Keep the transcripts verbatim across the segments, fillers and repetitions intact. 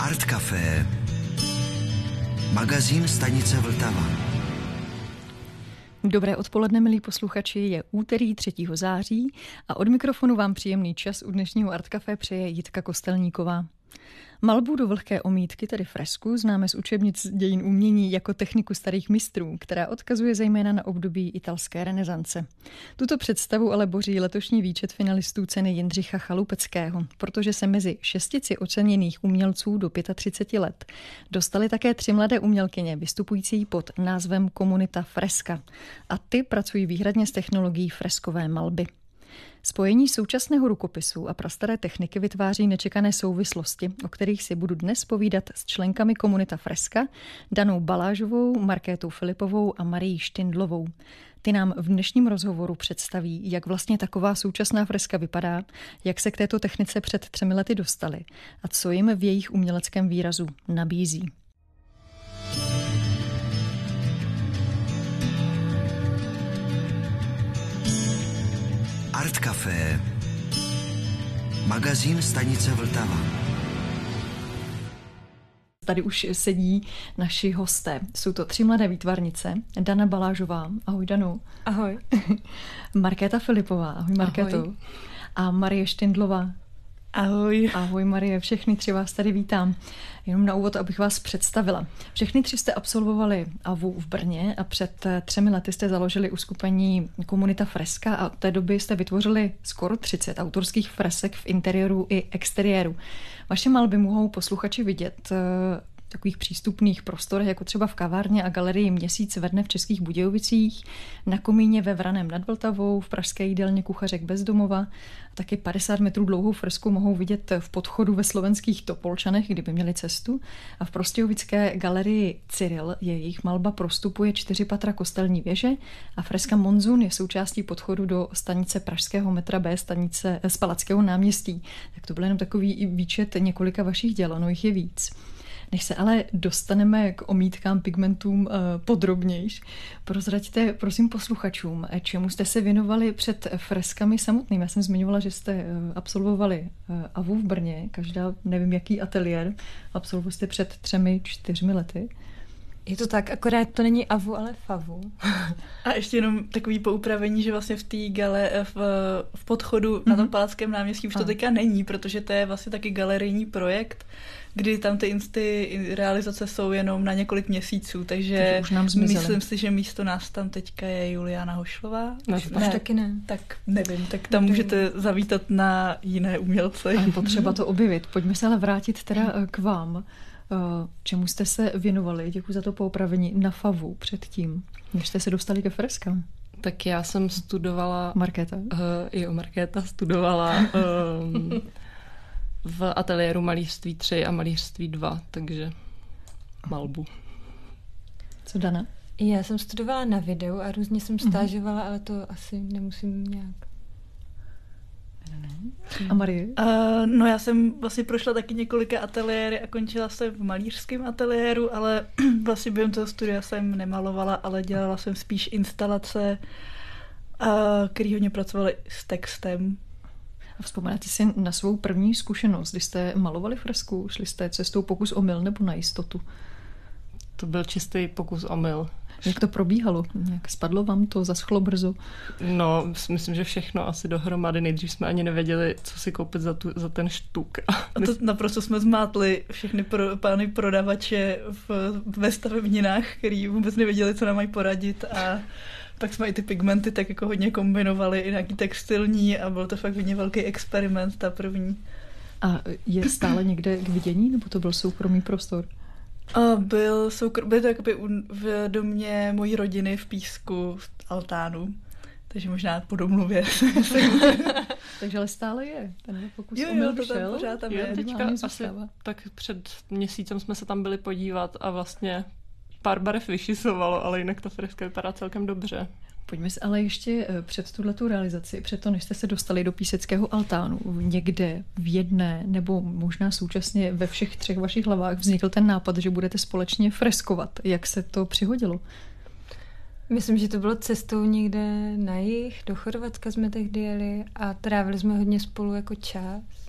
Art Café, magazín stanice Vltava. Dobré odpoledne, milí posluchači, je úterý třetího září a od mikrofonu vám příjemný čas u dnešního Art Café přeje Jitka Kostelníková. Malbu do vlhké omítky, tedy fresku, známe z učebnic dějin umění jako techniku starých mistrů, která odkazuje zejména na období italské renesance. Tuto představu ale boří letošní výčet finalistů ceny Jindřicha Chalupeckého, protože se mezi šestici oceněných umělců do třiceti pěti let dostaly také tři mladé umělkyně vystupující pod názvem Komunita Freska. A ty pracují výhradně s technologií freskové malby. Spojení současného rukopisu a prastaré techniky vytváří nečekané souvislosti, o kterých si budu dnes povídat s členkami Komunita Freska, Danou Balážovou, Markétou Filipovou a Marií Štindlovou. Ty nám v dnešním rozhovoru představí, jak vlastně taková současná freska vypadá, jak se k této technice před třemi lety dostali a co jim v jejich uměleckém výrazu nabízí. Art Café, magazín stanice Vltava. Tady už sedí naši hosté. Jsou to tři mladé výtvarnice. Dana Balážová. Ahoj, Danu. Ahoj. Markéta Filipová. Ahoj, Markéto. Ahoj. A Marie Štindlová. Ahoj. Ahoj, Marie. Všechny tři vás tady vítám. Jenom na úvod, abych vás představila. Všechny tři jste absolvovali A V U v Brně a před třemi lety jste založili uskupení Komunita Freska a od té doby jste vytvořili skoro třicet autorských fresek v interiéru i exteriéru. Vaše malby mohou posluchači vidět v takových přístupných prostorech, jako třeba v kavárně a galerii Měsíc ve dne v Českých Budějovicích, na komíně ve Vraném nad Vltavou, v pražské jídelně Kuchařek Bezdomova. A taky padesát metrů dlouhou fresku mohou vidět v podchodu ve slovenských Topolčanech, kdyby měli cestu. A v prostějovické galerii Cyril jejich malba prostupuje čtyři patra kostelní věže a freska Monzun je součástí podchodu do stanice pražského metra B, stanice z Palackého náměstí. Tak to byl jenom takový výčet několika vašich děl, ono jich je víc. Než se ale dostaneme k omítkám, pigmentům podrobnějš, prozraďte prosím posluchačům, čemu jste se věnovali před freskami samotným. Já jsem zmiňovala, že jste absolvovali A V U v Brně, každá nevím jaký ateliér, absolvovali jste před třemi, čtyřmi lety. Je to tak, akorát to není A V U, ale F A V U. A ještě jenom takový poupravení, že vlastně v té gale, v, v podchodu mm-hmm. na tom Palackém náměstí už to teďka není, protože to je vlastně taky galerijní projekt, kdy tam ty, ty realizace jsou jenom na několik měsíců, takže už nám myslím si, že místo nás tam teďka je Juliana Hošlová. No, ne, taky ne. Tak nevím, tak tam můžete zavítat na jiné umělce. Ale potřeba to objevit. Pojďme se ale vrátit teda k vám. Čemu jste se věnovali? Děkuji za to poopravení na F A V U předtím, než jste se dostali ke freskám. Tak já jsem studovala... Markéta? Uh, jo, Markéta studovala um, v ateliéru malířství tři a malířství dva, takže malbu. Co Dana? Já jsem studovala na videu a různě jsem stážovala, ale to asi nemusím nějak. A Marie? Uh, no já jsem vlastně prošla taky několika ateliéry a končila jsem v malířském ateliéru, ale vlastně během toho studia jsem nemalovala, ale dělala jsem spíš instalace, uh, který hodně pracovaly s textem. A vzpomínáte si na svou první zkušenost, kdy jste malovali fresku? Šli jste cestou pokus omyl nebo na jistotu? To byl čistý pokus omyl. Jak to probíhalo? Jak spadlo vám to, zaschlo brzo? No, myslím, že všechno asi dohromady. Nejdřív jsme ani nevěděli, co si koupit za, tu, za ten štuk. A to naprosto jsme zmátli všechny pro, pány prodavače v, ve stavebninách, který vůbec nevěděli, co nám mají poradit, a pak jsme i ty pigmenty tak jako hodně kombinovali, i nějaký textilní, a byl to fakt hodně velký experiment, ta první. A je stále někde k vidění, nebo to byl soukromý prostor? A byl, soukr- byl to jakoby v domě mojí rodiny v Písku, v Altánu, takže možná po domluvě. Takže ale stále je. Ten pokus jo, omyl jo, to tam šel, pořád tam je. je. Teďka asi tak před měsícem jsme se tam byli podívat a vlastně pár barev vyšisovalo, ale jinak ta freska vypadá celkem dobře. Pojďme se ale ještě před tuhletu realizaci, před to, než jste se dostali do Píseckého altánu, někde v jedné nebo možná současně ve všech třech vašich hlavách vznikl ten nápad, že budete společně freskovat. Jak se to přihodilo? Myslím, že to bylo cestou někde na jih, do Chorvatska jsme tehdy jeli a trávili jsme hodně spolu jako čas.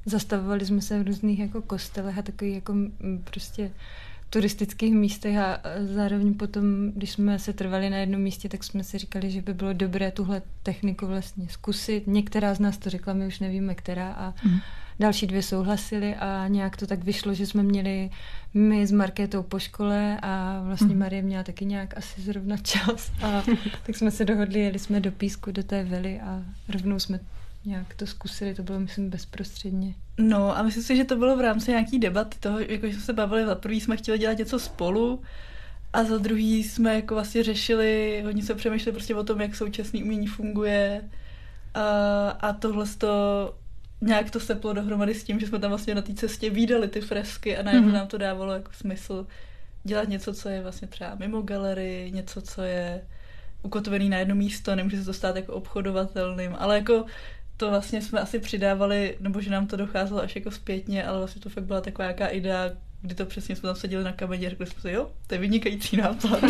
zastavovali jsme se v různých jako kostelech a takových jako prostě turistických místech a zároveň potom, když jsme se trvali na jednom místě, tak jsme si říkali, že by bylo dobré tuhle techniku vlastně zkusit. Některá z nás to řekla, my už nevíme, která a mm. další dvě souhlasily a nějak to tak vyšlo, že jsme měli my s Markétou po škole a vlastně mm. Marie měla taky nějak asi zrovna čas a tak jsme se dohodli, jeli jsme do Písku, do té vily a rovnou jsme nějak to zkusili, to bylo, myslím, bezprostředně. No a myslím si, že to bylo v rámci nějaký debaty toho, jako jsme se bavili, za prvý jsme chtěli dělat něco spolu a za druhý jsme jako vlastně řešili, hodně se přemýšleli prostě o tom, jak současný umění funguje a, a tohle to nějak to seplo dohromady s tím, že jsme tam vlastně na té cestě vídali ty fresky a najednou mm-hmm. nám to dávalo jako smysl dělat něco, co je vlastně třeba mimo galerii, něco, co je ukotvený na jedno místo, nemůže se to stát jako obchodovatelným, ale jako to vlastně jsme asi přidávali, nebo že nám to docházelo až jako zpětně, ale vlastně to fakt byla taková nějaká idea, kdy to přesně jsme tam seděli na kameně a řekli jsme si, jo, to je vynikající nápad.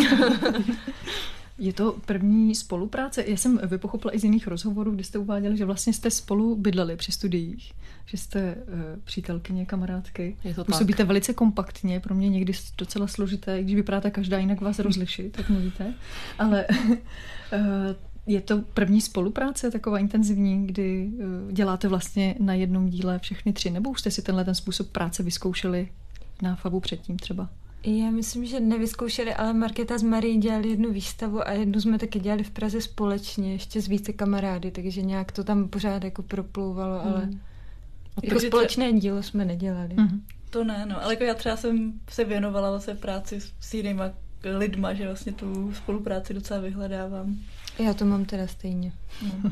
Je to první spolupráce? Já jsem vypochopila i z jiných rozhovorů, kdy jste uváděli, že vlastně jste spolu bydleli při studiích, že jste uh, přítelkyně, kamarádky. Je to Působíte tak. velice kompaktně, pro mě někdy docela složité, když vypadáte každá jinak vás rozlišit, tak mluvíte, ale uh, je to první spolupráce taková intenzivní, kdy uh, děláte vlastně na jednom díle všechny tři, nebo už jste si tenhle ten způsob práce vyzkoušeli na Fabu předtím třeba? Já myslím, že nevyzkoušeli, ale Markéta s Marií dělali jednu výstavu a jednu jsme taky dělali v Praze společně, ještě s více kamarády, takže nějak to tam pořád jako proplouvalo, ale mm. jako společné tře... dílo jsme nedělali. Mm. To ne, no, ale jako já třeba jsem se věnovala vlastně práci s jinýma lidma, že vlastně tu spolupráci docela vyhledávám. Já to mám teda stejně. No.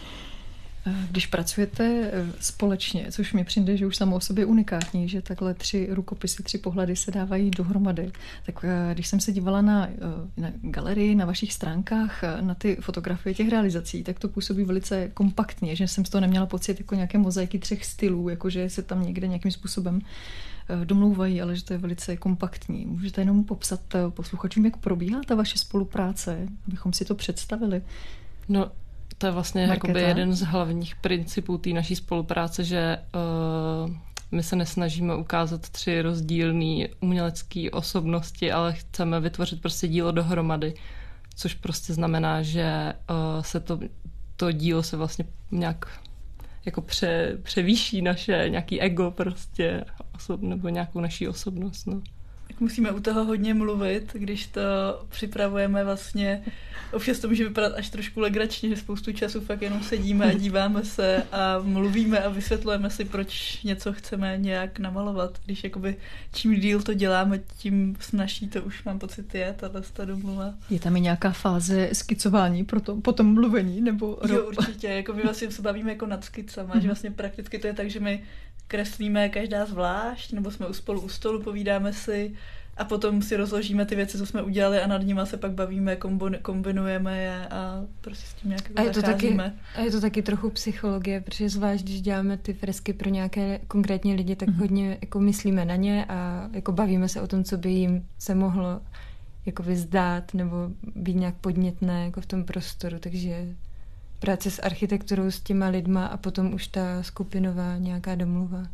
Když pracujete společně, což mi přijde, že už samo o sobě unikátní, že takhle tři rukopisy, tři pohledy se dávají dohromady, tak když jsem se dívala na, na galerii, na vašich stránkách, na ty fotografie těch realizací, tak to působí velice kompaktně, že jsem z toho neměla pocit jako nějaké mozaiky třech stylů, jakože se tam někde nějakým způsobem domlouvají, ale že to je velice kompaktní. Můžete jenom popsat posluchačům, jak probíhá ta vaše spolupráce, abychom si to představili? No, to je vlastně jakoby jeden z hlavních principů té naší spolupráce, že uh, my se nesnažíme ukázat tři rozdílné umělecké osobnosti, ale chceme vytvořit prostě dílo dohromady, což prostě znamená, že uh, se to, to dílo se vlastně nějak jako pře, převýší naše nějaký ego prostě osob, nebo nějakou naší osobnost. No. Tak musíme u toho hodně mluvit, když to připravujeme vlastně. Občas to může vypadat až trošku legračně, že spoustu času fakt jenom sedíme a díváme se a mluvíme a vysvětlujeme si, proč něco chceme nějak namalovat. Když jakoby čím díl to děláme, tím snažší to už mám pocit je, tato domluva. Je tam i nějaká fáze skicování pro to, po tom mluvení? Nebo... Jo, určitě. Jako my vlastně se bavíme jako nad skicama, že vlastně prakticky to je tak, že my kreslíme každá zvlášť, nebo jsme u spolu u stolu, povídáme si a potom si rozložíme ty věci, co jsme udělali a nad nimi se pak bavíme, kombinujeme je a prostě s tím nějak a je to taky, a je to taky trochu psychologie, protože zvlášť, když děláme ty fresky pro nějaké konkrétní lidi, tak mm-hmm. hodně jako myslíme na ně a jako bavíme se o tom, co by jim se mohlo jako vyzdát nebo být nějak podnětné jako v tom prostoru, takže práce s architekturou s těma lidma a potom už ta skupinová nějaká domluva.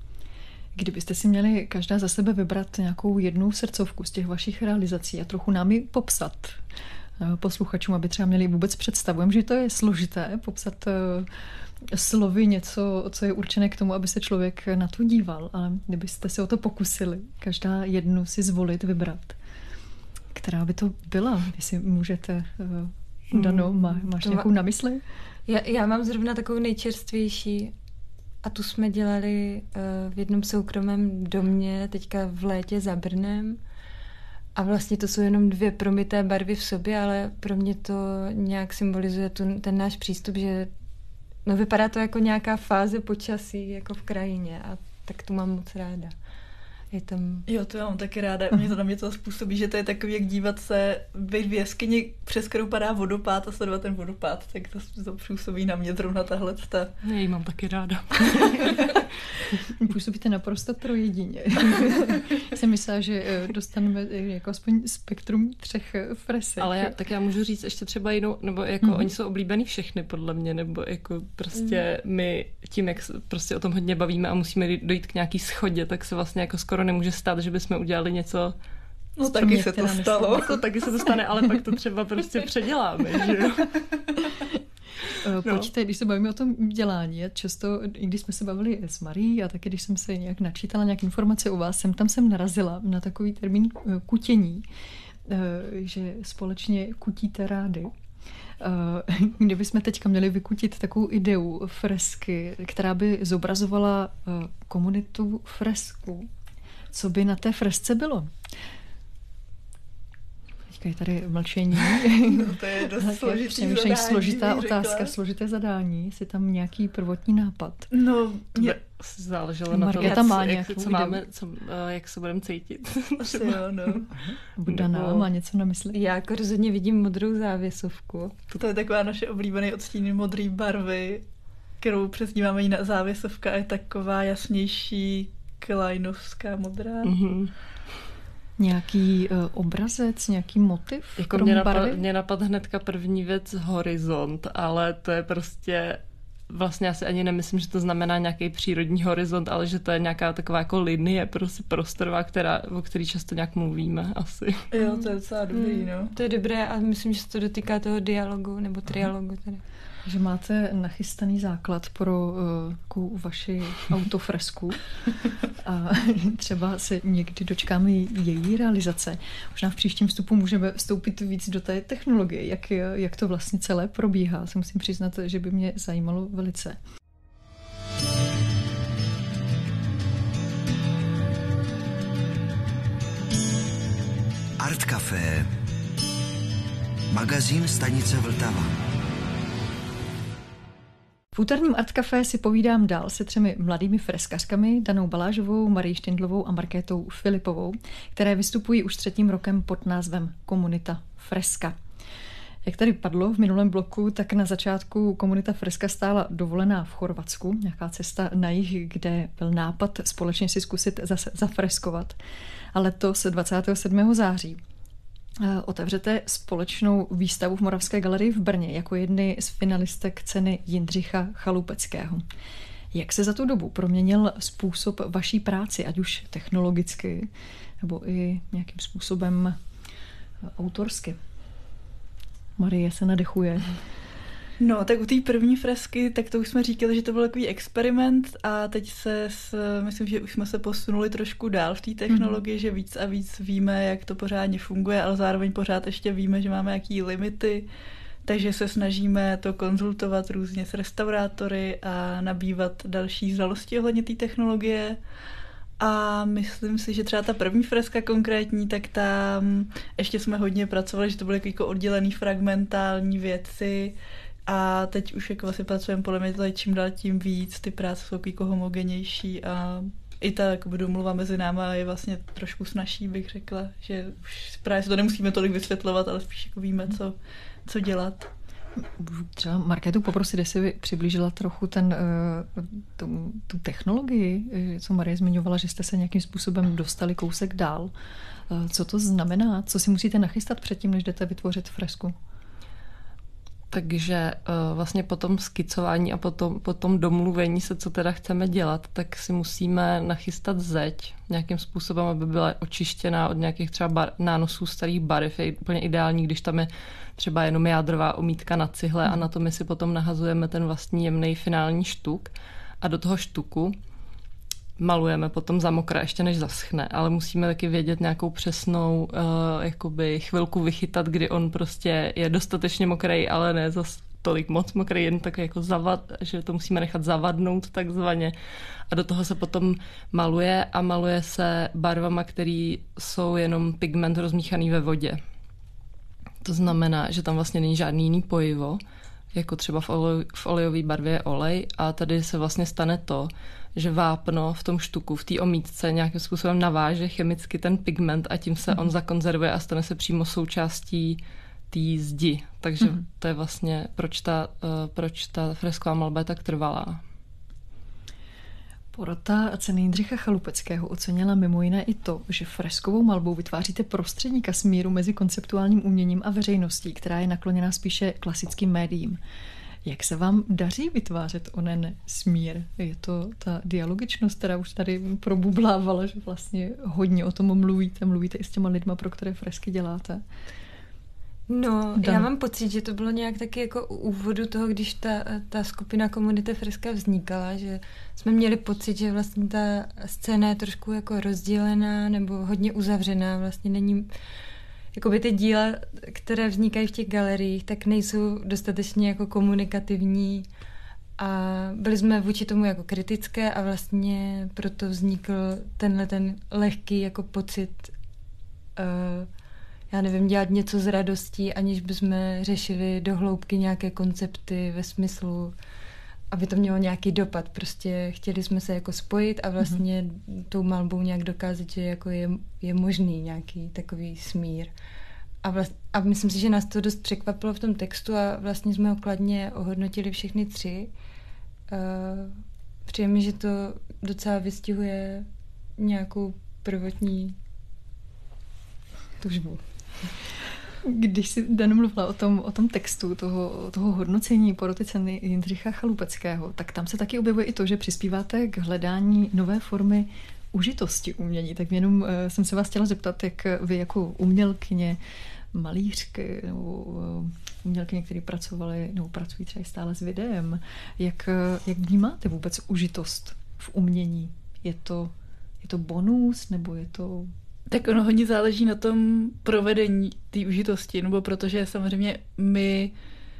Kdybyste si měli každá za sebe vybrat nějakou jednu srdcovku z těch vašich realizací a trochu nám ji popsat posluchačům, aby třeba měli vůbec představu. Vím, že to je složité popsat slovy něco, co je určené k tomu, aby se člověk na to díval, ale kdybyste se o to pokusili, každá jednu si zvolit, vybrat, která by to byla, jestli můžete... Dano, má, máš to nějakou má... na mysli? Já, já mám zrovna takovou nejčerstvější a tu jsme dělali uh, v jednom soukromém domě teďka v létě za Brnem a vlastně to jsou jenom dvě promyté barvy v sobě, ale pro mě to nějak symbolizuje tu, ten náš přístup, že no, vypadá to jako nějaká fáze počasí jako v krajině a tak tu mám moc ráda. Je tam... Jo, to já mám taky ráda. Mě to na mě to způsobí, že to je takový, jak dívat se, být v jeskyni, přes kterou padá vodopád a sledovat ten vodopád, tak to, to působí na mě zrovna tahle. Ta... Já ji mám taky ráda. působíte naprosto trojjedině. Jsem myslela, že dostaneme jako aspoň spektrum třech fresek. Ale já, tak já můžu říct ještě třeba jinou, nebo jako mm-hmm. oni jsou oblíbený všechny podle mě, nebo jako prostě mm. my tím, jak prostě o tom hodně bavíme a musíme dojít k nějaký schodě, tak se vlastně jako skoro nemůže stát, že bychom udělali něco. No taky se to stalo. Jako, taky se to stane, ale pak to třeba prostě předěláme, že jo? Pojďte, no. Když se bavíme o tom dělání, často, i když jsme se bavili s Marií a taky když jsem se nějak načítala nějaké informace o vás, jsem tam jsem narazila na takový termín kutění, že společně kutíte rády. Kdybychom teďka měli vykutit takovou ideu fresky, která by zobrazovala komunitu fresku, co by na té fresce bylo? Je tady mlčení. No to je dost složitý zadání. Složitá otázka, řekla. Složité zadání. Jestli tam nějaký prvotní nápad. No, mě záleželo na to, jak, co máme, co, uh, jak se budeme cítit. Asi jo, no. Budana Nebo... má něco na mysli. Já jako rozhodně vidím modrou závěsovku. To je taková naše oblíbené odstíny modré barvy, kterou přezdíváme jiná závěsovka a je taková jasnější klajnovská modrá. Mm-hmm. Nějaký uh, obrazec, nějaký motiv? Jako mě, napad, mě napad hnedka první věc horizont, ale to je prostě vlastně já si ani nemyslím, že to znamená nějaký přírodní horizont, ale že to je nějaká taková jako linie prostě prostorová, která, o který často nějak mluvíme asi. Jo, to je docela dobrý, no. To je dobré a myslím, že se to dotýká toho dialogu nebo trialogu tedy. Že máte nachystaný základ pro uh, vaši autofresku a třeba se někdy dočkáme její realizace. Možná v příštím vstupu můžeme vstoupit víc do té technologie, jak, jak to vlastně celé probíhá. Se musím přiznat, že by mě zajímalo velice. Art Café. Magazín stanice Vltava. V úterním Art Café si povídám dál se třemi mladými freskařkami, Danou Balážovou, Marií Štindlovou a Markétou Filipovou, které vystupují už třetím rokem pod názvem Komunita Freska. Jak tady padlo v minulém bloku, tak na začátku Komunita Freska stála dovolená v Chorvatsku, nějaká cesta na jih, kde byl nápad společně si zkusit zase zafreskovat. A letos dvacátého sedmého září otevřete společnou výstavu v Moravské galerii v Brně jako jedny z finalistek ceny Jindřicha Chalupeckého. Jak se za tu dobu proměnil způsob vaší práci, ať už technologicky, nebo i nějakým způsobem autorsky? Marie se nadechuje. No, tak u té první fresky, tak to už jsme říkali, že to byl takový experiment a teď se, s, myslím, že už jsme se posunuli trošku dál v té technologii, mm-hmm. že víc a víc víme, jak to pořádně funguje, ale zároveň pořád ještě víme, že máme jaký limity, takže se snažíme to konzultovat různě s restaurátory a nabývat další znalosti ohledně té technologie. A myslím si, že třeba ta první freska konkrétní, tak tam ještě jsme hodně pracovali, že to byly jako oddělený fragmentální věci. A teď už jako vlastně pracujeme podle mě tady čím dál tím víc, ty práce jsou jako homogenější a i ta jako domluva mezi náma je vlastně trošku snazší, bych řekla, že už právě se to nemusíme tolik vysvětlovat, ale spíš jako víme, co, co dělat. Třeba Markétu poprosit, jestli by přiblížila trochu ten, tu, tu technologii, co Marie zmiňovala, že jste se nějakým způsobem dostali kousek dál. Co to znamená? Co si musíte nachystat předtím, než jdete vytvořit fresku? Takže uh, vlastně po tom skicování a po tom, po tom domluvení se, co teda chceme dělat, tak si musíme nachystat zeď nějakým způsobem, aby byla očištěná od nějakých třeba bar, nánosů starých barev. Je úplně ideální, když tam je třeba jenom jádrová omítka na cihle mm. a na to my si potom nahazujeme ten vlastní jemný finální štuk a do toho štuku malujeme potom za mokra, ještě než zaschne, ale musíme taky vědět nějakou přesnou uh, jakoby chvilku vychytat, kdy on prostě je dostatečně mokrý, ale ne zas tolik moc mokrý, jen tak jako zavad, že to musíme nechat zavadnout takzvaně. A do toho se potom maluje a maluje se barvama, které jsou jenom pigment rozmíchaný ve vodě. To znamená, že tam vlastně není žádný jiný pojivo, jako třeba v, olej, v olejové barvě je olej a tady se vlastně stane to, že vápno v tom štuku, v té omítce nějakým způsobem naváže chemicky ten pigment a tím se mm. on zakonzervuje a stane se přímo součástí té zdi. Takže mm. to je vlastně, proč ta, uh, proč ta fresková malba je tak trvalá. Porota ceny Jindřicha Chalupeckého ocenila mimo jiné i to, že freskovou malbou vytváříte prostředníka smíru mezi konceptuálním uměním a veřejností, která je nakloněná spíše klasickým médiím. Jak se vám daří vytvářet onen smír? Je to ta dialogičnost, která už tady probublávala, že vlastně hodně o tom mluvíte, mluvíte i s těma lidma, pro které fresky děláte? No, Dan. Já mám pocit, že to bylo nějak taky jako u úvodu toho, když ta, ta skupina Komunita Freska vznikala, že jsme měli pocit, že vlastně ta scéna je trošku jako rozdělená nebo hodně uzavřená, vlastně není, jakoby ty díla, které vznikají v těch galeriích, tak nejsou dostatečně jako komunikativní a byli jsme vůči tomu jako kritické a vlastně proto vznikl tenhle ten lehký jako pocit uh, já nevím, dělat něco s radostí, aniž bychom řešili do hloubky nějaké koncepty ve smyslu, aby to mělo nějaký dopad. Prostě chtěli jsme se jako spojit a vlastně mm-hmm. tou malbou nějak dokázat, že jako je, je možný nějaký takový smír. A, vlast, a myslím si, že nás to dost překvapilo v tom textu a vlastně jsme ho kladně ohodnotili všechny tři. Uh, přijde mi, že to docela vystihuje nějakou prvotní tužbu. Když si Dan mluvila o tom, o tom textu, toho, toho hodnocení poroty ceny Jindřicha Chalupeckého, tak tam se taky objevuje i to, že přispíváte k hledání nové formy užitosti umění. Tak jenom uh, jsem se vás chtěla zeptat, jak vy jako umělkyně, malířky nebo uh, umělkyně, které pracovaly nebo pracují třeba stále s videem, jak, jak vnímáte vůbec užitost v umění? Je to, je to bonus nebo je to... Tak ono hodně záleží na tom provedení té užitosti, nebo protože samozřejmě my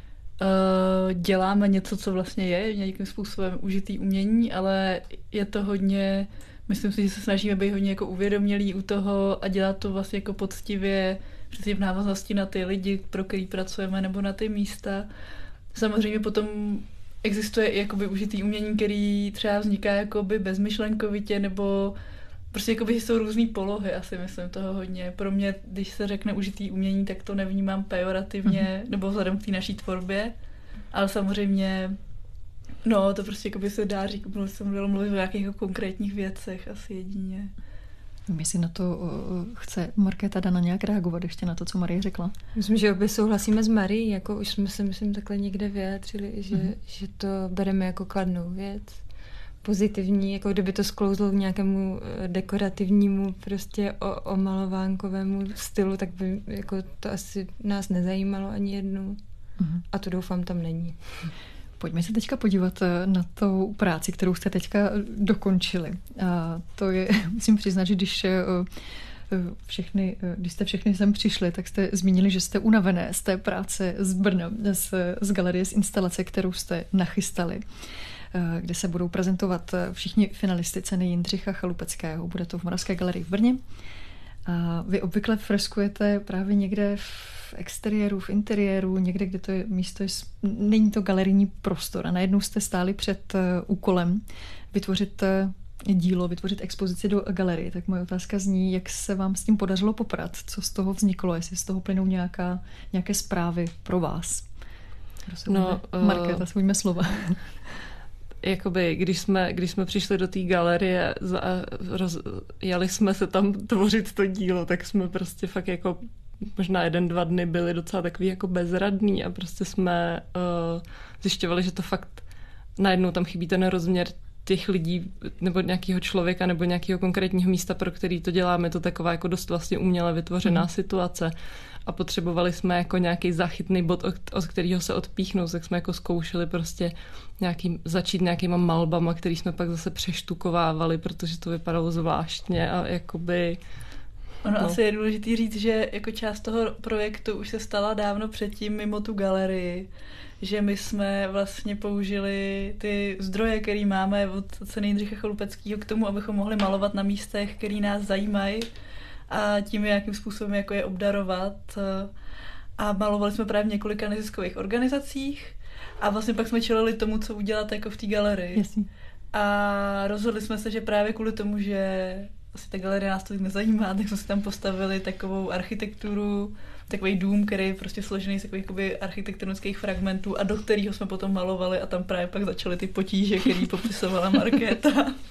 uh, děláme něco, co vlastně je nějakým způsobem užitý umění, ale je to hodně, myslím si, že se snažíme být hodně jako uvědomělí u toho a dělat to vlastně jako poctivě, přesně v návaznosti na ty lidi, pro který pracujeme, nebo na ty místa. Samozřejmě potom existuje i jakoby užitý umění, který třeba vzniká jakoby bezmyšlenkovitě, nebo prostě jakoby jsou různý polohy, asi myslím toho hodně. Pro mě, když se řekne užitý umění, tak to nevnímám pejorativně, mm-hmm. nebo vzhledem k té naší tvorbě, ale samozřejmě, no, to prostě jakoby se dá říct, jsem měla mluvit o nějakých jako konkrétních věcech, asi jedině. Jestli na to uh, chce Markéta Dana nějak reagovat ještě na to, co Marie řekla? Myslím, že obě souhlasíme s Marií, jako už jsme se, myslím, takhle někde vyjádřili, že, mm-hmm. že to bereme jako kladnou věc. Pozitivní, jako kdyby to sklouzlo k nějakému dekorativnímu prostě o, omalovánkovému stylu, tak by jako to asi nás nezajímalo ani jednou. Mm-hmm. A to doufám tam není. Pojďme se teďka podívat na tu práci, kterou jste teďka dokončili. A to je, musím přiznat, že když všechny, když jste všechny sem přišli, tak jste zmínili, že jste unavené z té práce z Brna, z, z galerie, z instalace, kterou jste nachystali, kde se budou prezentovat všichni finalisty ceny Jindřicha Chalupeckého. Bude to v Moravské galerii v Brně. A vy obvykle freskujete právě někde v exteriéru, v interiéru, někde, kde to je místo, je, není to galerijní prostor. A najednou jste stáli před úkolem vytvořit dílo, vytvořit expozici do galerie. Tak moje otázka zní, jak se vám s tím podařilo poprat? Co z toho vzniklo? Jestli z toho plynou nějaká, nějaké zprávy pro vás? No, uh... Markéta, svůjme slova. Jakoby, když jsme, když jsme přišli do té galerie a roz, jeli jsme se tam tvořit to dílo, tak jsme prostě fakt jako možná jeden, dva dny byli docela takový jako bezradný a prostě jsme uh, zjišťovali, že to fakt najednou tam chybí ten rozměr těch lidí nebo nějakého člověka nebo nějakého konkrétního místa, pro který to děláme. To taková jako dost vlastně uměle vytvořená mm. situace. A potřebovali jsme jako nějaký záchytný bod, od kterého se odpíchnout, tak jsme jako zkoušeli prostě nějaký, začít nějakýma malbama, který jsme pak zase přeštukovávali, protože to vypadalo zvláštně a jakoby... Ono no. Asi je důležitý říct, že jako část toho projektu už se stala dávno předtím mimo tu galerii, že my jsme vlastně použili ty zdroje, které máme od ceny Jindřicha Chalupeckého k tomu, abychom mohli malovat na místech, které nás zajímají a tím jakým způsobem jako je obdarovat. A malovali jsme právě v několika neziskových organizacích a vlastně pak jsme čelili tomu, co udělat jako v té galerii. Jasně. A rozhodli jsme se, že právě kvůli tomu, že asi ta galerie nás to nezajímá, tak jsme si tam postavili takovou architekturu, takový dům, který je prostě složený z takových jakoby architektonických fragmentů a do kterého jsme potom malovali a tam právě pak začaly ty potíže, který popisovala Markéta.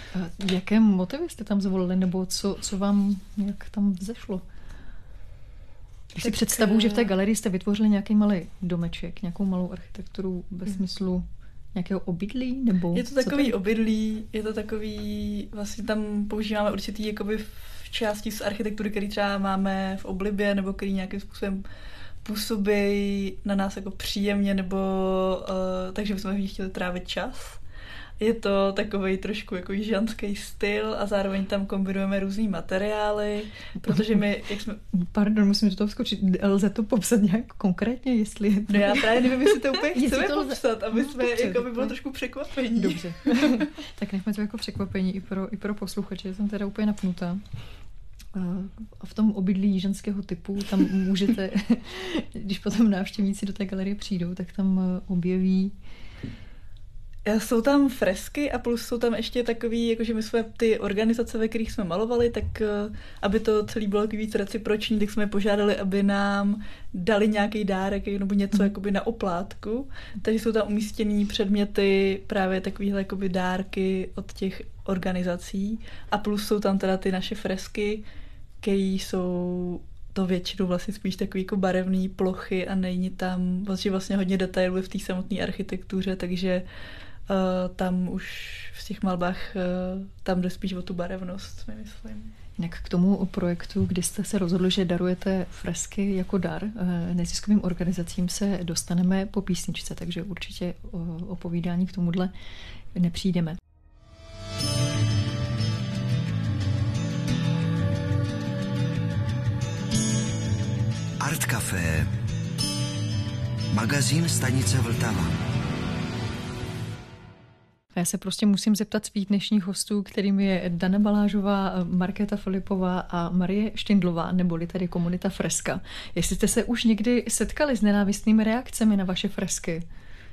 A jaké motivy jste tam zvolili, nebo co, co vám jak tam vzešlo? Když si představuju, že v té galerii jste vytvořili nějaký malý domeček, nějakou malou architekturu ve smyslu nějakého obydlí? Nebo je to takový to obydlí, je to takový, vlastně tam používáme určitý jakoby v části z architektury, který třeba máme v oblibě, nebo který nějakým způsobem působí na nás jako příjemně, nebo uh, takže bychom v ní chtěli trávit čas. Je to takovej trošku jako jižanský styl a zároveň tam kombinujeme různý materiály, protože my, jak jsme... Pardon, musím do toho vskočit. Lze to popsat nějak konkrétně, jestli je to... No já právě nevím, jestli to úplně chceme to lze... popsat, aby jsme, Dobře, jako by bylo trošku překvapení. Dobře. Tak nechme to jako překvapení i pro, i pro posluchače. Jsem teda úplně napnutá. A v tom obydlí jižanského typu tam můžete, když potom návštěvníci do té galerie přijdou, tak tam objeví... Jsou tam fresky a plus jsou tam ještě takový, jakože my jsme ty organizace, ve kterých jsme malovali, tak aby to celý bylo víc reciproční, tak jsme požádali, aby nám dali nějaký dárek nebo něco mm. jakoby na oplátku. Takže jsou tam umístěný předměty, právě takovýhle jakoby dárky od těch organizací a plus jsou tam teda ty naše fresky, které jsou to většinou vlastně spíš takový jako barevný plochy a není tam vlastně, vlastně hodně detailů v té samotné architektuře, takže uh, tam už v těch malbách uh, tam jde spíš o tu barevnost, my myslím. Jinak k tomu projektu, kdy jste se rozhodli, že darujete fresky jako dar neziskovým organizacím, se dostaneme po písničce, takže určitě o povídání k tomuhle nepřijdeme. Art Café, magazín stanice Vltava. Já se prostě musím zeptat svých dnešních hostů, kterým je Dana Balážová, Markéta Filipová a Marie Štindlová, neboli tady komunita Freska. Jestli jste se už někdy setkali s nenávistnými reakcemi na vaše fresky?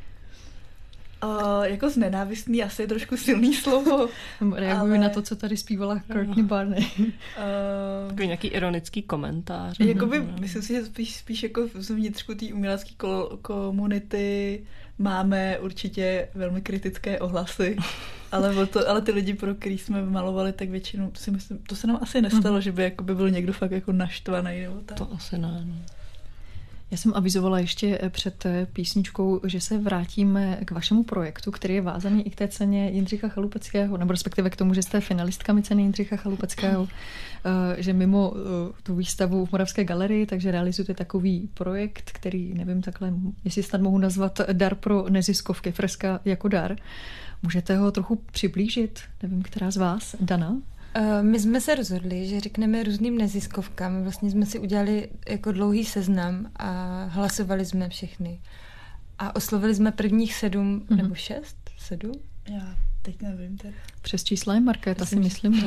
Uh, jako z nenávistný asi je trošku silný slovo. Reaguju ale... na to, co tady zpívala Courtney Barney. Uh, Takový nějaký ironický komentář. Jakoby, myslím si, že spíš, spíš jako z vnitřku té umělecké komunity máme určitě velmi kritické ohlasy, ale, to, ale ty lidi, pro který jsme malovali, tak většinou, to si myslím, to se nám asi nestalo, mm-hmm. že by jakoby byl někdo fakt jako naštvaný. Nebo tak. To asi ne, no. Já jsem avizovala ještě před písničkou, že se vrátíme k vašemu projektu, který je vázaný i k té ceně Jindřicha Chalupeckého, nebo respektive k tomu, že jste finalistkami ceny Jindřicha Chalupeckého, že mimo tu výstavu v Moravské galerii, takže realizujete takový projekt, který, nevím takhle, jestli snad mohu nazvat dar pro neziskovky, freska jako dar. Můžete ho trochu přiblížit? Nevím, která z vás? Dana? My jsme se rozhodli, že řekneme různým neziskovkám. Vlastně jsme si udělali jako dlouhý seznam a hlasovali jsme všechny. A oslovili jsme prvních sedm mm-hmm. nebo šest? Sedm? Já teď nevím teda. Přes čísla je Markéta, si myslím.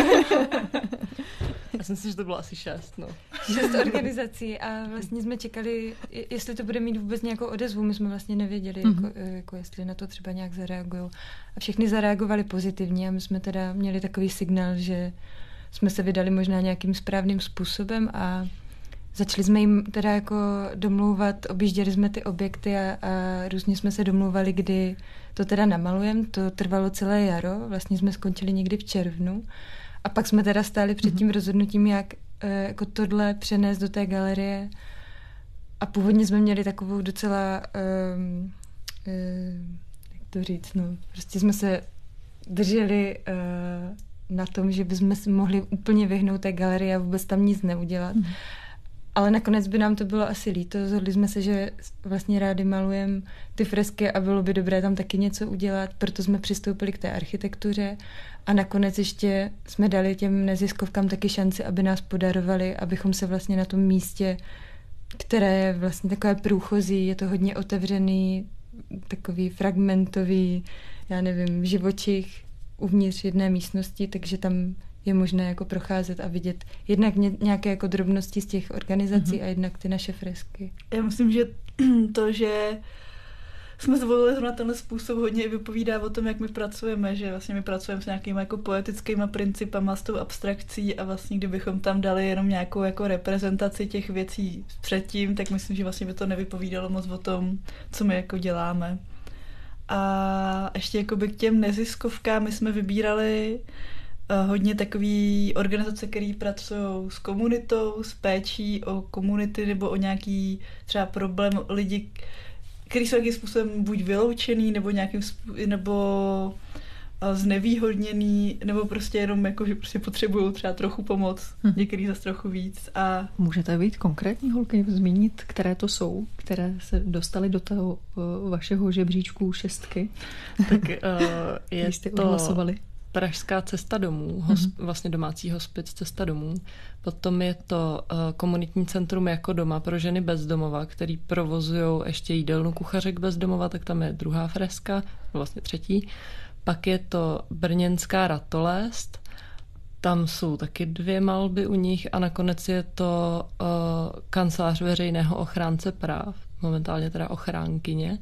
Já si myslím, že to bylo asi šest, no. Šest organizací a vlastně jsme čekali, jestli to bude mít vůbec nějakou odezvu. My jsme vlastně nevěděli, mm-hmm. jako, jako jestli na to třeba nějak zareagují. A všichni zareagovali pozitivně a my jsme teda měli takový signál, že jsme se vydali možná nějakým správným způsobem a začali jsme jim teda jako domlouvat, objížděli jsme ty objekty a, a různě jsme se domlouvali, kdy to teda namalujeme. To trvalo celé jaro, vlastně jsme skončili někdy v červnu. A pak jsme teda stáli před tím rozhodnutím, jak e, jako tohle přenést do té galerie. A původně jsme měli takovou docela, e, e, jak to říct, no, prostě jsme se drželi e, na tom, že bychom si mohli úplně vyhnout té galerie a vůbec tam nic neudělat. Mm. Ale nakonec by nám to bylo asi líto. Zhodli jsme se, že vlastně rádi malujeme ty fresky a bylo by dobré tam taky něco udělat, proto jsme přistoupili k té architektuře a nakonec ještě jsme dali těm neziskovkám taky šanci, aby nás podarovali, abychom se vlastně na tom místě, které je vlastně takové průchozí, je to hodně otevřený, takový fragmentový, já nevím, živočich uvnitř jedné místnosti, takže tam je možné jako procházet a vidět jednak nějaké jako drobnosti z těch organizací mm-hmm. a jednak ty naše fresky. Já myslím, že to, že jsme zvolili zrovna tenhle způsob, hodně i vypovídá o tom, jak my pracujeme, že vlastně my pracujeme s nějakými jako poetickými principama, s tou abstrakcí a vlastně kdybychom tam dali jenom nějakou jako reprezentaci těch věcí předtím, tak myslím, že vlastně by to nevypovídalo moc o tom, co my jako děláme. A ještě jakoby k těm neziskovkám my jsme vybírali uh, hodně takový organizace, které pracují s komunitou, s péčí o komunity nebo o nějaký třeba problém lidi, který jsou nějakým způsobem buď vyloučený, nebo nějakým způsobem, nebo znevýhodněný, nebo prostě jenom jako, že prostě potřebují třeba trochu pomoc, hm. některý zase trochu víc. A můžete být konkrétní holky, zmínit, které to jsou, které se dostaly do toho uh, vašeho žebříčku šestky? Tak uh, je jste to odhlasovali? Pražská cesta domů, hosp- mm-hmm. vlastně domácí hospic Cesta domů. Potom je to uh, komunitní centrum Jako doma pro ženy bezdomova, který provozují ještě jídelnu Kuchařek bezdomova, tak tam je druhá freska, vlastně třetí. Pak je to brněnská Ratolest, tam jsou taky dvě malby u nich a nakonec je to uh, kancelář veřejného ochránce práv, momentálně teda ochránkyně.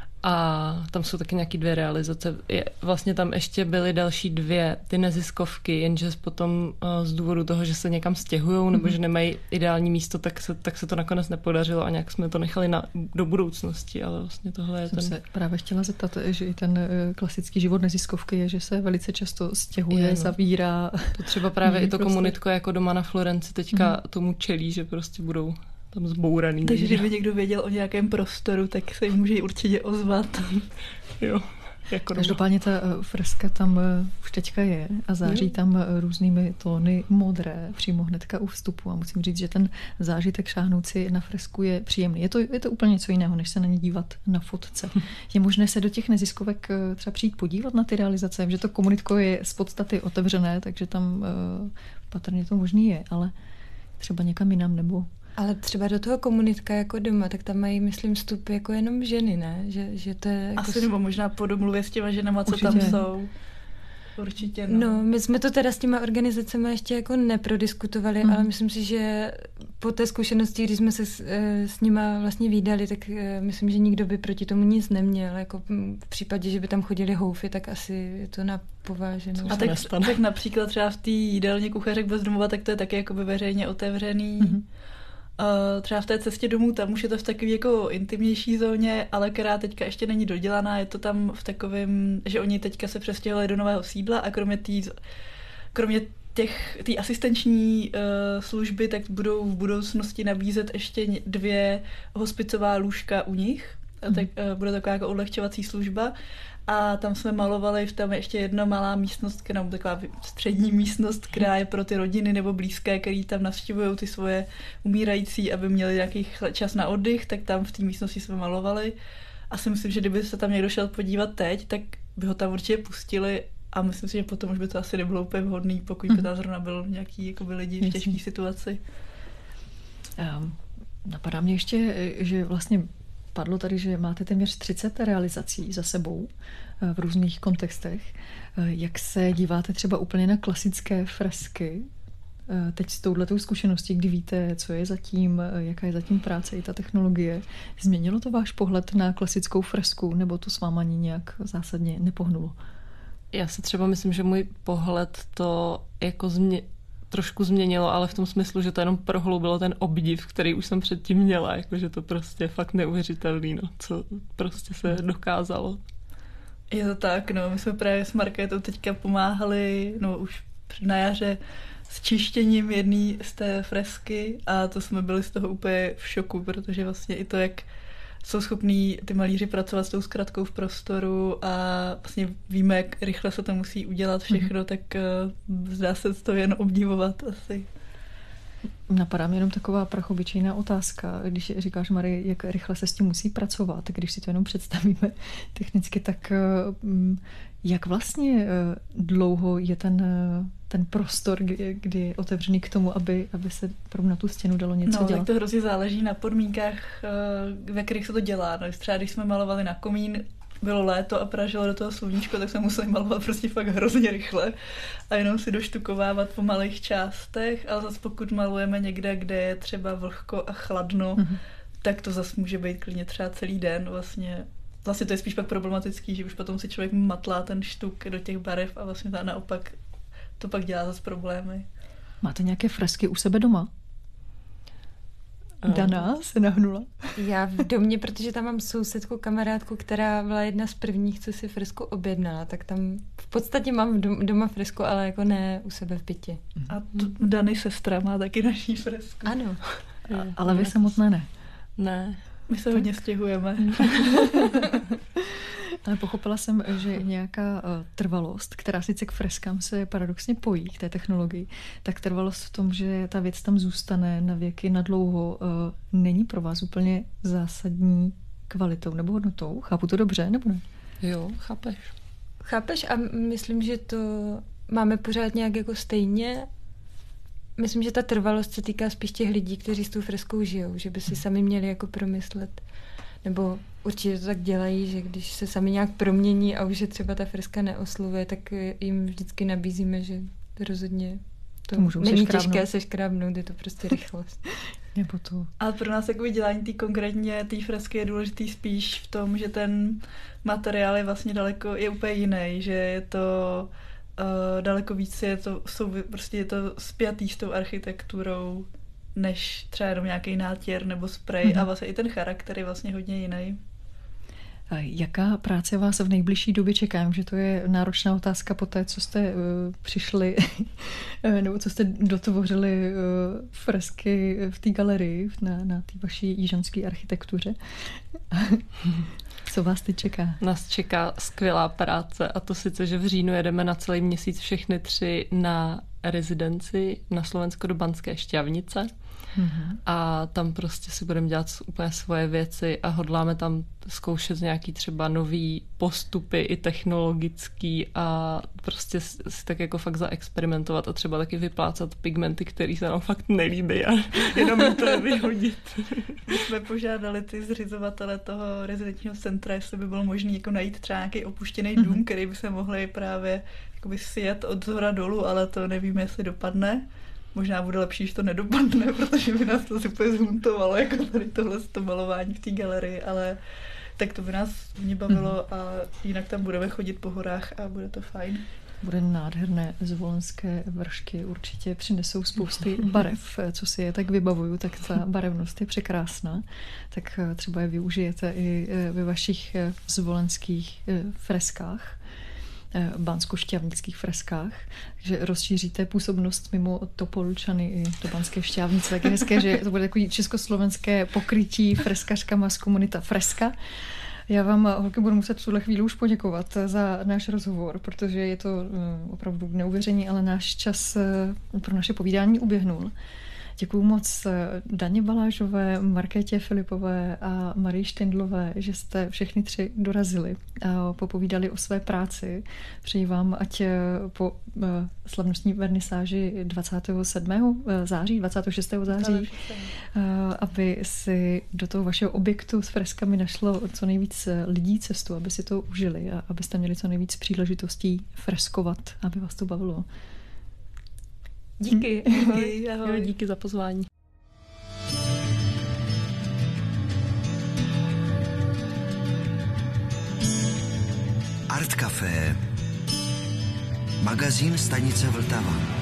A tam jsou taky nějaké dvě realizace. Je, vlastně tam ještě byly další dvě ty neziskovky, jenže potom uh, z důvodu toho, že se někam stěhujou nebo mm-hmm. že nemají ideální místo, tak se, tak se to nakonec nepodařilo a nějak jsme to nechali na, do budoucnosti, ale vlastně tohle je Jsem ten... se právě chtěla zeptat, že i ten uh, klasický život neziskovky je, že se velice často stěhuje, je, no. zavírá. To třeba právě i to prostě. komunitko Jako doma na Florenci teďka mm-hmm. tomu čelí, že prostě budou tam zbouraný. Takže kdyby někdo věděl o nějakém prostoru, tak se jim může určitě ozvat. Jo, jako každopádně ta freska tam už teďka je a září jo. tam různými tóny modré přímo hnedka u vstupu a musím říct, že ten zážitek šáhnout si na fresku je příjemný. Je to, je to úplně něco jiného, než se na ně dívat na fotce. Je možné se do těch neziskovek třeba přijít podívat na ty realizace, že to komunitko je z podstaty otevřené, takže tam patrně to možný je, ale třeba někam jinam nebo... Ale třeba do toho komunitka Jako doma, tak tam mají, myslím, vstup jako jenom ženy, ne? Že, že to je jako... Asi nebo možná po domluvě s těma ženama, co určitě. tam jsou. Určitě, no. No, my jsme to teda s těma organizacemi ještě jako neprodiskutovali, mm. ale myslím si, že po té zkušenosti, když jsme se s, s nima vlastně vídali, tak myslím, že nikdo by proti tomu nic neměl. Jako v případě, že by tam chodili houfy, tak asi je to na pováženou. A tak, tak například třeba v té jídelně Kuchařek bezdomova, tak to je taky jakoby veřejně otevřený. Mm. Uh, třeba v té cestě domů, tam už je to v takové jako intimnější zóně, ale která teďka ještě není dodělaná, je to tam v takovém, že oni teďka se přestěhovali do nového sídla a kromě tý, kromě těch, té asistenční uh, služby, tak budou v budoucnosti nabízet ještě dvě hospicová lůžka u nich, mm. tak uh, bude taková jako odlehčovací služba. A tam jsme malovali, v tam ještě jedna malá místnost, nebo taková střední místnost, která je pro ty rodiny nebo blízké, který tam navštěvují ty svoje umírající, aby měli nějaký čas na oddych, tak tam v té místnosti jsme malovali. A si myslím, že kdyby se tam někdo šel podívat teď, tak by ho tam určitě pustili a myslím si, že potom už by to asi nebylo úplně vhodný, pokud by tam zrovna byl nějaký jakoby, lidi v těžké situaci. Um, napadá mě ještě, že vlastně padlo tady, že máte téměř třicet realizací za sebou v různých kontextech. Jak se díváte třeba úplně na klasické fresky? Teď s touhletou zkušeností, kdy víte, co je zatím, jaká je zatím práce i ta technologie. Změnilo to váš pohled na klasickou fresku, nebo to s váma ani nějak zásadně nepohnulo? Já si třeba myslím, že můj pohled to jako změ... trošku změnilo, ale v tom smyslu, že to jenom prohloubilo ten obdiv, který už jsem předtím měla, jakože to prostě fakt neuvěřitelný, no, co prostě se dokázalo. Je to tak, no, my jsme právě s Markétou teďka pomáhali, no už na jaře s čištěním jedné z té fresky a to jsme byli z toho úplně v šoku, protože vlastně i to, jak jsou schopní ty malíři pracovat s tou zkratkou v prostoru a vlastně víme, jak rychle se to musí udělat všechno, mm. tak uh, zdá se to jen obdivovat asi. Napadá mi jenom taková prachobyčejná otázka, když říkáš, Marie, jak rychle se s tím musí pracovat, když si to jenom představíme technicky, tak uh, jak vlastně uh, dlouho je ten, uh, ten prostor, kdy, kdy je otevřený k tomu, aby, aby se pro na tu stěnu dalo něco no, dělat? No, tak to hrozně záleží na podmínkách, uh, ve kterých se to dělá. No, třeba když jsme malovali na komín, bylo léto a pražilo do toho sluníčko, tak jsme museli malovat prostě fakt hrozně rychle a jenom si doštukovávat po malých částech, ale zase pokud malujeme někde, kde je třeba vlhko a chladno, mm-hmm. tak to zase může být klidně třeba celý den. Vlastně, vlastně to je spíš pak problematický, že už potom si člověk matlá ten štuk do těch barev a vlastně ta naopak to pak dělá zase problémy. Máte nějaké fresky u sebe doma? Dana se nahnula. Já v domě, protože tam mám sousedku, kamarádku, která byla jedna z prvních, co si fresku objednala, tak tam v podstatě mám doma fresku, ale jako ne u sebe v bytě. A tu Dany sestra má taky naší fresku. Ano. A, ale vy samotné ne. Ne. My se hodně stěhujeme. Ale pochopila jsem, že nějaká uh, trvalost, která sice k freskám se paradoxně pojí, k té technologii, tak trvalost v tom, že ta věc tam zůstane na věky, na dlouho, uh, není pro vás úplně zásadní kvalitou nebo hodnotou. Chápu to dobře, nebo ne? Jo, chápeš. Chápeš a myslím, že to máme pořád nějak jako stejně. Myslím, že ta trvalost se týká spíš těch lidí, kteří s tou freskou žijou, že by si sami měli jako promyslet. Nebo určitě to tak dělají, že když se sami nějak promění a už je třeba ta freska neoslovuje, tak jim vždycky nabízíme, že rozhodně to, to není těžké se škrábnout, je to prostě rychlost. Nebo to. Ale pro nás jako dělání té konkrétně té fresky je důležitý spíš v tom, že ten materiál je vlastně daleko, je úplně jiný, že je to uh, daleko víc, je to, jsou, prostě je to spjatý s tou architekturou, než třeba jenom nějaký nátěr nebo sprej mm-hmm. a vlastně i ten charakter je vlastně hodně jiný. A jaká práce vás v nejbližší době čeká? Vím, že to je náročná otázka po té, co jste uh, přišli nebo co jste dotvořili uh, fresky v té galerii na, na té vaší jižanské architektuře. Co vás teď čeká? Nás čeká skvělá práce a to sice, že v říjnu jedeme na celý měsíc všechny tři na rezidenci na Slovensko do Banské Štiavnice. Mm-hmm. A tam prostě si budeme dělat úplně svoje věci a hodláme tam zkoušet nějaký třeba nový postupy i technologický a prostě si tak jako fakt zaexperimentovat a třeba taky vyplácat pigmenty, který se nám fakt nelíbí a jenom jim to je vyhodit. My jsme požádali ty zřizovatele toho rezidenčního centra, jestli by bylo možné jako najít třeba nějaký opuštěný dům, mm-hmm. který by se mohli právě jakoby sjet od zhora dolů, ale to nevíme, jestli dopadne. Možná bude lepší, že to nedopadne, protože by nás to úplně zhuntovalo, jako tady tohle to malování v té galerii, ale tak to by nás mě bavilo a jinak tam budeme chodit po horách a bude to fajn. Bude nádherné zvolenské vršky, určitě přinesou spousty barev, co si je tak vybavuju, tak ta barevnost je překrásná, tak třeba je využijete i ve vašich zvolenských freskách, bansko-šťavnických freskách, že rozšíříte působnost mimo Topolčany i do Banské Štiavnice. Tak je hezké, že to bude takový československé pokrytí freskařkama z komunita Freska. Já vám, holky, budu muset v tuhle chvíli už poděkovat za náš rozhovor, protože je to opravdu neuvěření, ale náš čas pro naše povídání uběhnul. Děkuju moc Daně Balážové, Markétě Filipové a Marii Štendlové, že jste všechny tři dorazili a popovídali o své práci. Přeji vám, ať po slavnostní vernisáži dvacátého sedmého září, dvacátého šestého září, aby si do toho vašeho objektu s freskami našlo co nejvíc lidí cestu, aby si to užili a abyste měli co nejvíc příležitostí freskovat, aby vás to bavilo. Díky. Díky, ahoj. Jo, díky za pozvání. Art Café. Magazín stanice Vltava.